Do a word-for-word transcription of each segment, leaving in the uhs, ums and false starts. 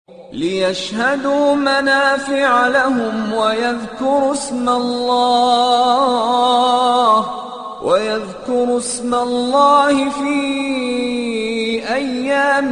ليشهدوا منافع لهم ويذكروا اسم الله ويذكروا اسم الله في أيام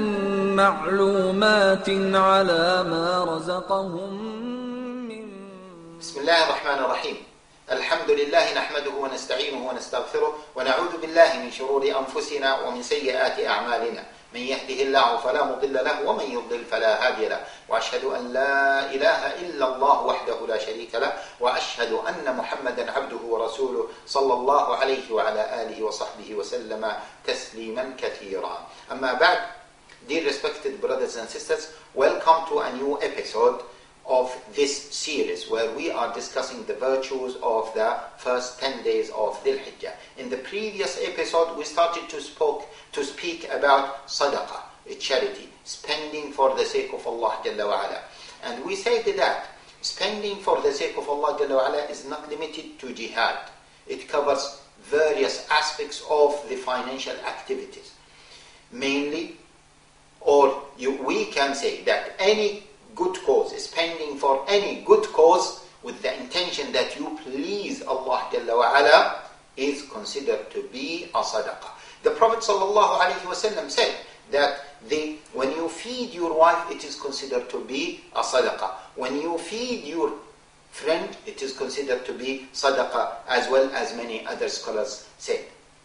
معلومات على ما رزقهم من. بسم الله الرحمن الرحيم. الحمد لله نحمده ونستعينه ونستغفره ونعوذ بالله من شرور أنفسنا ومن سيئات أعمالنا. من يهده الله فلا مضل له ومن يضلل فلا هادي له، وأشهد أن لا إله إلا الله وحده لا شريك له، وأشهد أن محمدا عبده ورسوله صلى الله عليه وعلى آله وصحبه وسلم تسليما كثيرا. أما بعد, dear respected brothers and sisters, welcome to a new episode of this series where we are discussing the virtues of the first ten days of Dhul Hijjah. In the previous episode, we started to, spoke, to speak about sadaqah, a charity, spending for the sake of Allah Jalla wa Ala. And we said that spending for the sake of Allah Jalla wa Ala is not limited to jihad. It covers various aspects of the financial activities. Mainly, or you, we can say that any good cause, spending for any good cause with the intention that you please Allah Jalla wa Ala is considered to be a sadaqah. The Prophet sallallahu alaihi wasallam said that the, when you feed your wife, it is considered to be a sadaqah. When you feed your friend, it is considered to be sadaqah, as well as many other scholars said.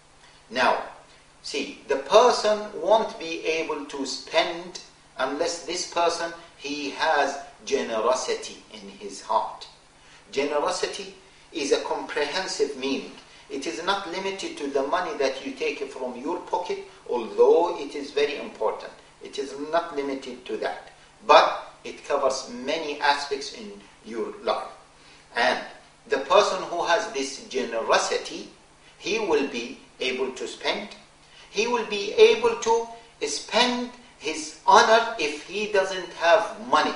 Now, see, the person won't be able to spend unless this person, he has generosity in his heart. Generosity is a comprehensive meaning. It is not limited to the money that you take from your pocket, although it is very important. It is not limited to that. But it covers many aspects in your life. And the person who has this generosity, he will be able to spend. He will be able to spend his honor if he doesn't have money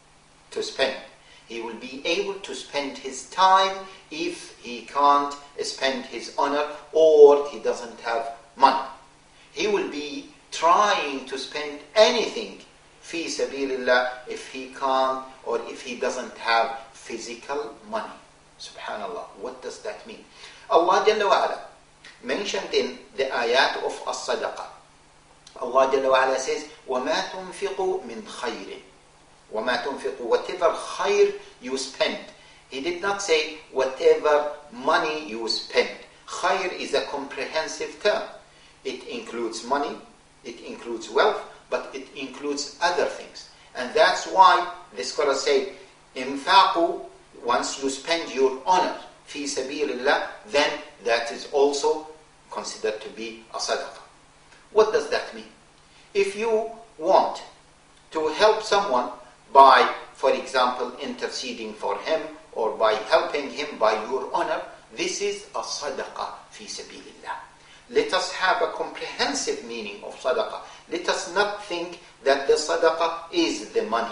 to spend. He will be able to spend his time if he can't spend his honor or he doesn't have money. He will be trying to spend anything fi sabilillah if he can't or if he doesn't have physical money. Subhanallah, what does that mean? Allah Jalla wa Ala mentioned in the ayat of as-sadaqah. Allah Jalla wa Ala says, وَمَا تُنْفِقُوا مِنْ خَيْرٍ. وَمَا تُنْفِقُوا, whatever khair you spend. He did not say whatever money you spend. Khair is a comprehensive term. It includes money, it includes wealth, but it includes other things. And that's why the scholars say, إِنْفَاقُوا, once you spend your honor, fi sabilillah, then that is also considered to be a sadaqah. What does that mean? If you want to help someone by, for example, interceding for him or by helping him by your honor, this is a sadaqah fi sabilillah. Let us have a comprehensive meaning of sadaqah. Let us not think that the sadaqah is the money.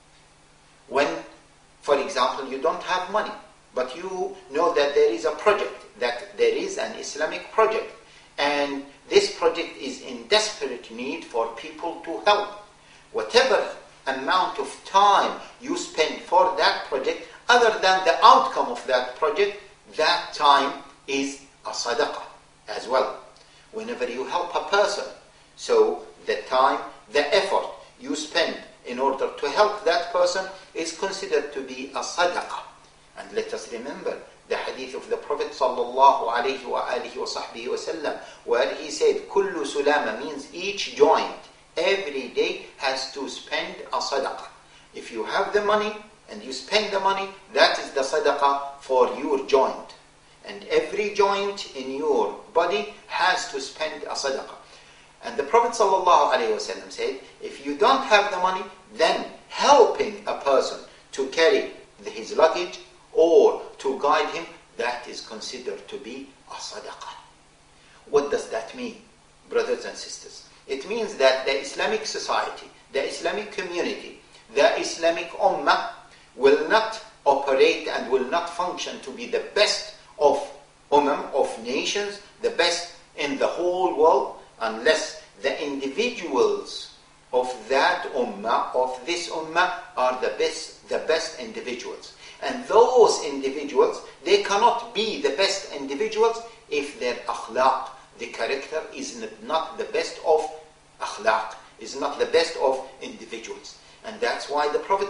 When, for example, you don't have money, but you know that there is a project, that there is an Islamic project, and this project is in desperate need for people to help. Whatever amount of time you spend for that project, other than the outcome of that project, that time is a sadaqah as well. Whenever you help a person, so the time, the effort you spend in order to help that person is considered to be a sadaqah. And let us remember the hadith of the Prophet sallallahu alayhi wa alihi wa sahbihi wa sallam, where he said, kullu sulama, means each joint every day has to spend a sadaqah. If you have the money and you spend the money, that is the sadaqah for your joint. And every joint in your body has to spend a sadaqah. And the Prophet sallallahu alayhi wa sallam said, if you don't have the money, then helping a person to carry his luggage or to guide him, that is considered to be a sadaqah. What does that mean, brothers and sisters? It means that the Islamic society, the Islamic community, the Islamic ummah will not operate and will not function to be the best of ummah, of nations, the best in the whole world, unless the individuals of that ummah, of this ummah, are the best, the best individuals. And those individuals, they cannot be the best individuals if their akhlaq, the character, is not the best of akhlaq, is not the best of individuals. And that's why the Prophet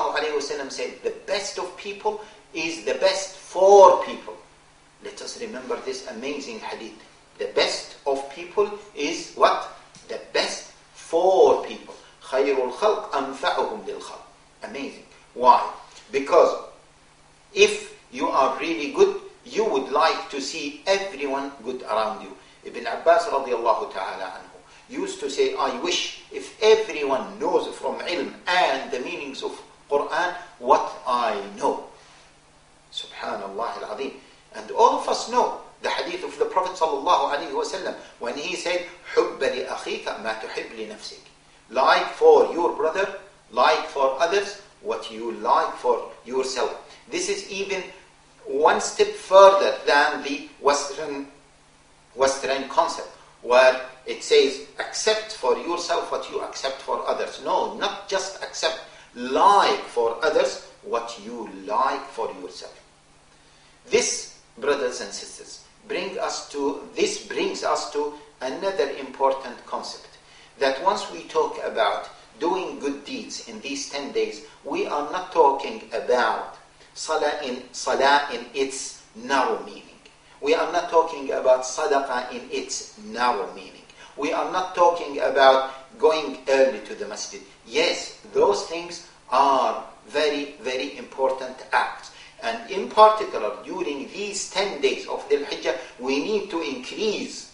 ﷺ said, the best of people is the best for people. Let us remember this amazing hadith. The best of people is what? The best for people. خَيْرُ الْخَلْقِ أَنْفَعُهُمْ لِلْخَلْقِ. Amazing. Why? Because if you are really good, you would like to see everyone good around you. Ibn Abbas radiallahu ta'ala anhu used to say, I wish if everyone knows from ilm and the meanings of Quran what I know. Subhanallah al-Azim. And all of us know the hadith of the Prophet sallallahu alaihi wasallam when he said, حُبَّ لِأَخِيكَ مَا تُحِبْ لِنَفْسِكَ. Like for your brother, like for others, what you like for yourself. This is even one step further than the Western, Western concept, where it says, accept for yourself what you accept for others. No, not just accept, like for others what you like for yourself. This, brothers and sisters, bring us to, this brings us to another important concept, that once we talk about doing good deeds in these ten days, we are not talking about salah in, salah in its narrow meaning. We are not talking about sadaqah in its narrow meaning. We are not talking about going early to the masjid. Yes, those things are very, very important acts. And in particular, during these ten days of Dhul Hijjah, we need to increase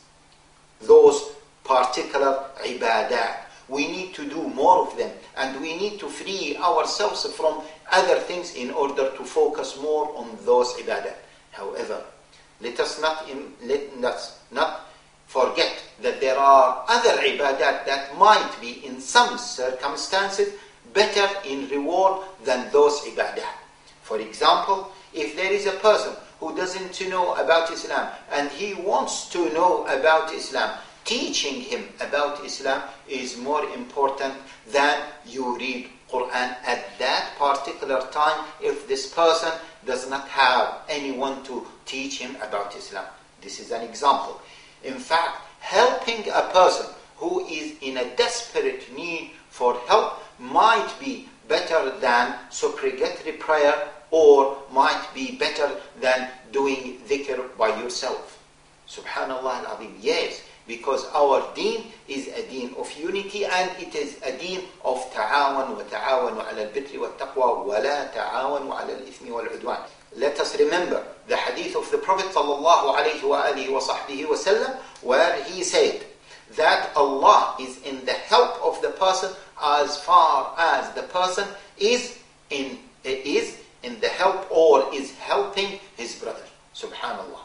those particular ibadat. We need to do more of them. And we need to free ourselves from other things in order to focus more on those ibadat. However, let us not, let us not forget that there are other ibadat that might be in some circumstances better in reward than those ibadat. For example, if there is a person who doesn't know about Islam and he wants to know about Islam, teaching him about Islam is more important than you read Quran at that particular time if this person does not have anyone to teach him about Islam. This is an example. In fact, helping a person who is in a desperate need for help might be better than supplicatory prayer, or might be better than doing dhikr by yourself. Subhanallah al-Azim. Yes, because our deen is a deen of unity, and it is a deen of ta'awan wa ta'awanu ala al-birri wa taqwa wa la ta'awanu ala al-ithmi wal udwan. Let us remember the hadith of the Prophet sallallahu alayhi wa alihi wa sahbihi wa sallam, where he said that Allah is in the help of the person as far as the person is in is in the help or is helping his brother. Subhanallah.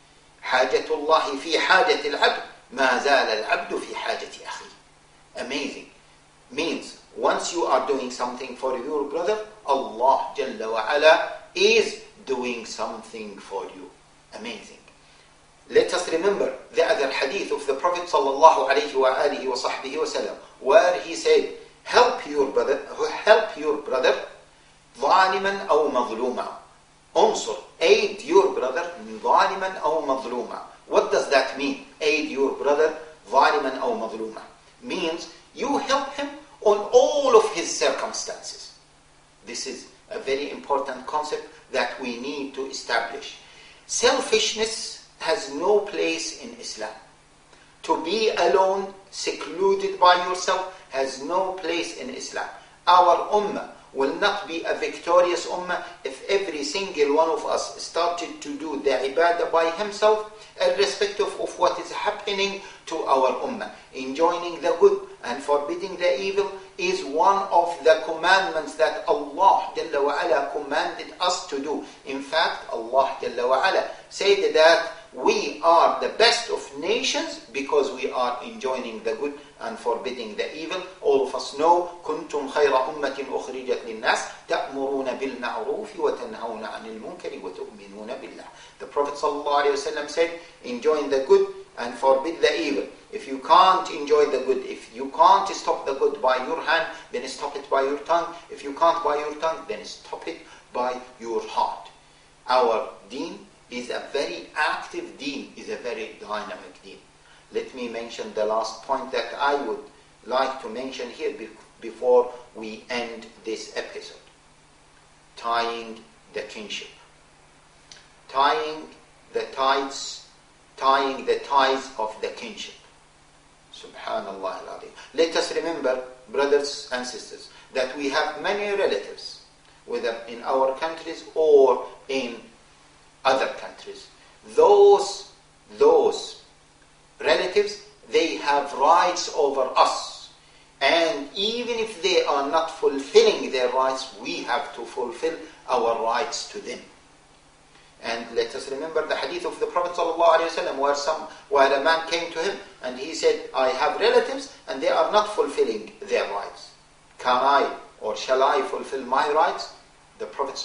حاجة الله في حاجة العبد ما زال العبد في حاجة أخيه. Amazing. Means once you are doing something for your brother, Allah Jalla wa Ala is doing something for you. Amazing. Let us remember the other hadith of the Prophet sallallahu alayhi wa alihi wa sahbihi wa sallam, where he said, help your brother, help your brother ظالما أو مظلوما. انصر, aid your brother ظالما أو مظلوما. What does that mean? Aid your brother ظالما أو مظلوما means you help him on all of his circumstances. This is a very important concept that we need to establish. Selfishness has no place in Islam. To be alone, secluded by yourself, has no place in Islam. Our ummah will not be a victorious ummah if every single one of us started to do the ibadah by himself, irrespective of what is happening to our ummah. Enjoining the good and forbidding the evil is one of the commandments that Allah Jalla wa Ala commanded us to do. In fact, Allah Jalla wa Ala said that we are the best of nations because we are enjoining the good and forbidding the evil. All of us know, كنتم خير أمة أخرجت للناس تأمرون بالمعروف وتنهون عن المنكر وتؤمنون بالله. The Prophet ﷺ said, enjoin the good and forbid the evil. If you can't enjoy the good, if you can't stop the good by your hand, then stop it by your tongue. If you can't by your tongue, then stop it by your heart. Our deen is a very active deen, is a very dynamic deen. Let me mention the last point that I would like to mention here before we end this episode. Tying the kinship. Tying the ties, tying the ties of the kinship. Subhanallah al-Azim. Let us remember, brothers and sisters, that we have many relatives, whether in our countries or in other countries. Those, those relatives, they have rights over us. And even if they are not fulfilling their rights, we have to fulfill our rights to them. And let us remember the hadith of the Prophet ﷺ, where some, where a man came to him and he said, I have relatives and they are not fulfilling their rights. Can I or shall I fulfill my rights? The Prophet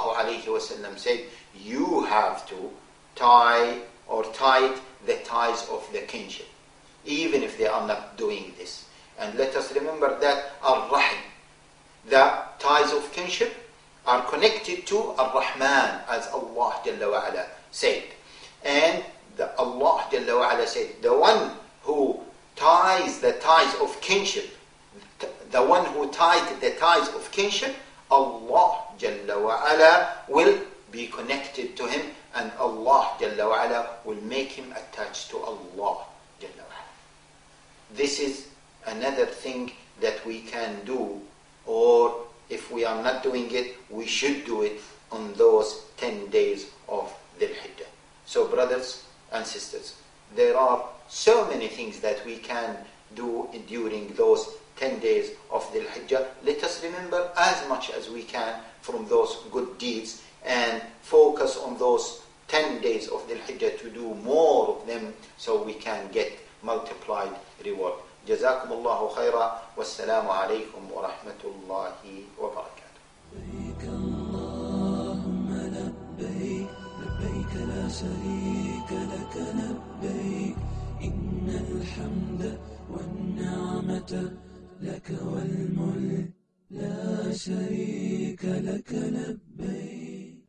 ﷺ said, you have to tie or tight the ties of the kinship, even if they are not doing this. And let us remember that Ar-Rahim, the ties of kinship, are connected to Ar-Rahman, as Allah Jalla wa Ala said. And the Allah Jalla wa Ala said, the one who ties the ties of kinship, the one who tied the ties of kinship, Allah Jalla wa Ala will be connected to him, and Allah Jalla wa Ala will make him attached to Allah Jalla wa Ala. This is another thing that we can do, or if we are not doing it, we should do it on those ten days of Dhul Hijjah. So brothers and sisters, there are so many things that we can do during those ten days of Dhul Hijjah. Let us remember as much as we can from those good deeds and focus on those ten days of Dhul Hijjah to do more of them so we can get multiplied reward. جزاكم الله خيرا والسلام عليكم ورحمة الله وبركاته. لبيك اللهم لبيك لبيك لا شريك لك لبيك إن الحمد والنعمة لك والملك لا شريك لك لبيك.